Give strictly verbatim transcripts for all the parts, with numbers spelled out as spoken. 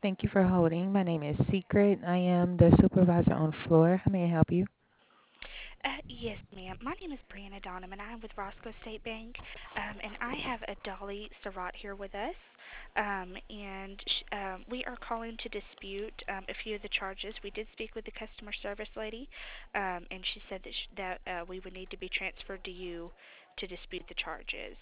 Thank you for holding. My name is Secret. I am the supervisor on floor. How may I help you? Uh, yes, ma'am. My name is Brianna Donham, and I'm with Roscoe State Bank. Um, and I have a Dolly Surratt here with us. Um, and sh- um, we are calling to dispute um, a few of the charges. We did speak with the customer service lady, um, and she said that, sh- that uh, we would need to be transferred to you to dispute the charges.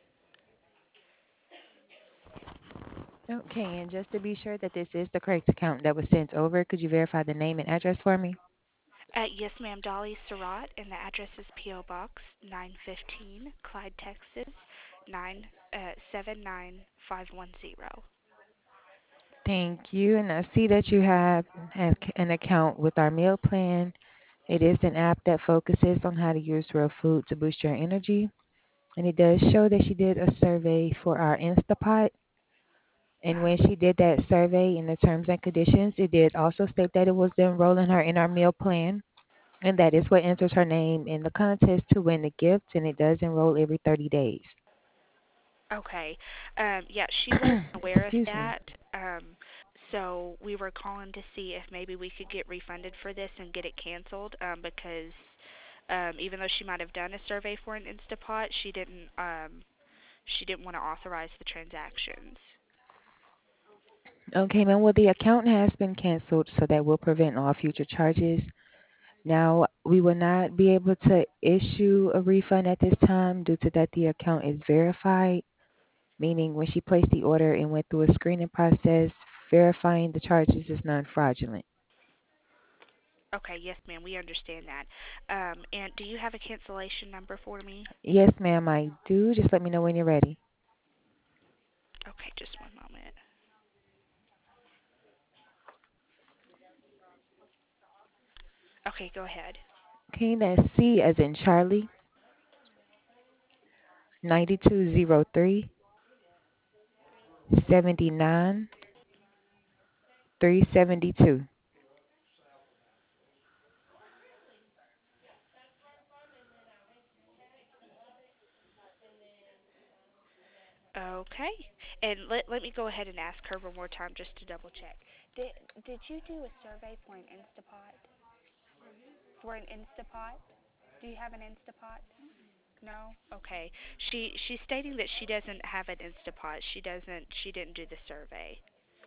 Okay, and just to be sure that this is the correct account that was sent over, could you verify the name and address for me? Uh, yes, ma'am. Dolly Surratt, and the address is P O. Box nine fifteen, Clyde, Texas nine uh, seven nine five one zero. Thank you. And I see that you have have an account with our meal plan. It is an app that focuses on how to use real food to boost your energy. And it does show that she did a survey for our Instapot. And Uh-huh. when she did that survey in the terms and conditions, it did also state that it was enrolling her in our meal plan. And that is what enters her name in the contest to win the gift, and it does enroll every thirty days. Okay. Um, yeah, she wasn't aware of Excuse me. that. Um, so we were calling to see if maybe we could get refunded for this and get it canceled. Um, because um, even though she might have done a survey for an Instapot, she didn't. Um, she didn't want to authorize the transactions. Okay, ma'am. Well, the account has been canceled, so that will prevent all future charges. Now, we will not be able to issue a refund at this time due to that the account is verified, meaning when she placed the order and went through a screening process, verifying the charges is non-fraudulent. Okay. Yes, ma'am. We understand that. Um, and do you have a cancellation number for me? Yes, ma'am, I do. Just let me know when you're ready. Okay. Just one moment. Okay. Go ahead. Okay, that's C as in Charlie, nine two zero three seventy nine three seventy two. Okay. And let let me go ahead and ask her one more time just to double check. Did did you do a survey for an Instapot? For an Instapot? Do you have an Instapot? No? Okay. She she's stating that she doesn't have an Instapot. She doesn't she didn't do the survey.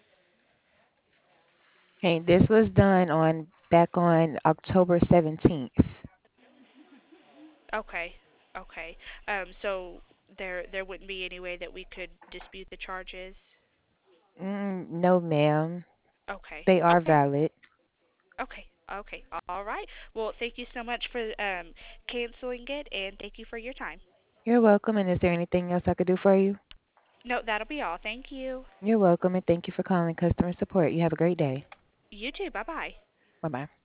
Okay, this was done on back on October seventeenth. Okay. Okay. Um so there there wouldn't be any way that we could dispute the charges? Mm, no, ma'am. Okay. They are Okay. valid. Okay. Okay. All right. Well, thank you so much for um canceling it, and thank you for your time. You're welcome. And is there anything else I could do for you? No, that'll be all. Thank you. You're welcome, and thank you for calling customer support. You have a great day. You too. Bye bye. Bye bye.